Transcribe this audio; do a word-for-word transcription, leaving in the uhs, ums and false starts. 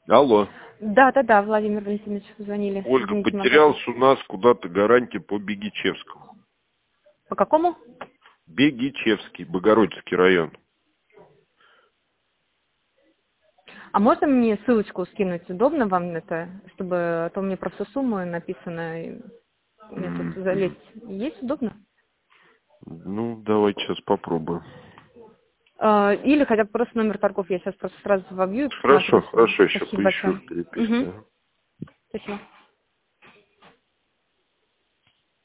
Алло. Да, да, да, Владимир Валентинович, звонили. Ольга, Извините, потерялась у нас куда-то гарантия по Бегичевскому. по какому? Бегичевский, Богородицкий район. А можно мне ссылочку скинуть? Удобно вам это? Чтобы, а то мне просто сумма написана, и мне тут Mm-hmm. залезть. Есть удобно? Ну, давайте сейчас попробуем. Или хотя бы просто номер торгов я сейчас просто сразу вобью и Хорошо, посмотрю. хорошо, еще Спасибо поищу большое. в переписке. Угу. Спасибо.